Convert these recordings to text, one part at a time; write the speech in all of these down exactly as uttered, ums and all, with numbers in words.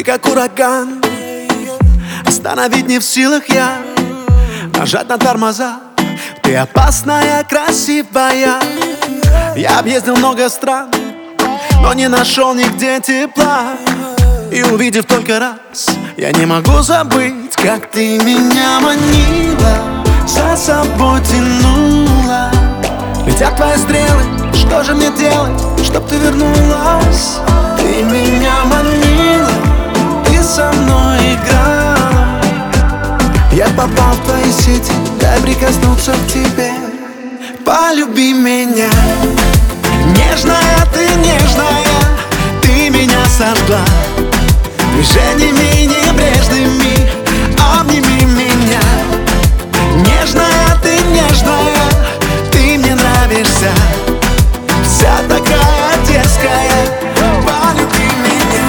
как ураган, остановить не в силах я, нажать на тормоза. Ты опасная, красивая. Я объездил много стран, но не нашел нигде тепла. И увидев только раз, я не могу забыть, как ты меня манила, за собой тянула. Летят твои стрелы, что же мне делать, чтоб ты вернулась? Ты меня манила, ты со мной играла. Я попал в твои сети, дай прикоснуться к тебе. Полюби меня. Нежная ты, нежная, ты меня сожгла движениями небрежными. Обними меня. Нежная ты, нежная, ты мне нравишься, вся такая дерзкая. Полюби меня.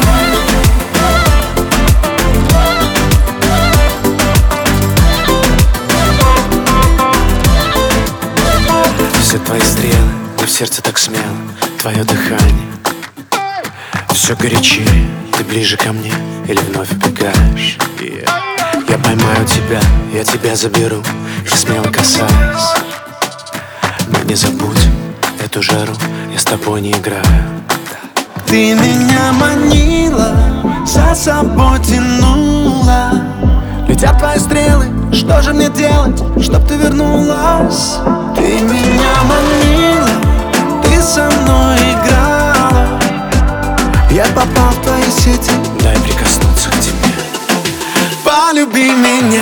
Все твои стрелы, но в сердце так смело, твое дыхание все горячее. Ты ближе ко мне или вновь убегаешь? Yeah. Я поймаю тебя, я тебя заберу, и смело касаясь. Но не забудь эту жару, я с тобой не играю. Ты меня манила, за собой тянула. Летят твои стрелы, что же мне делать, чтоб ты вернулась? Ты меня манила, ты со мной играла. Я попал в твои сети, дай прикоснуться к тебе. Полюби меня.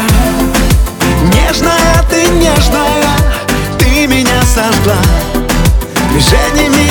Нежная ты, нежная, ты меня сожгла движениями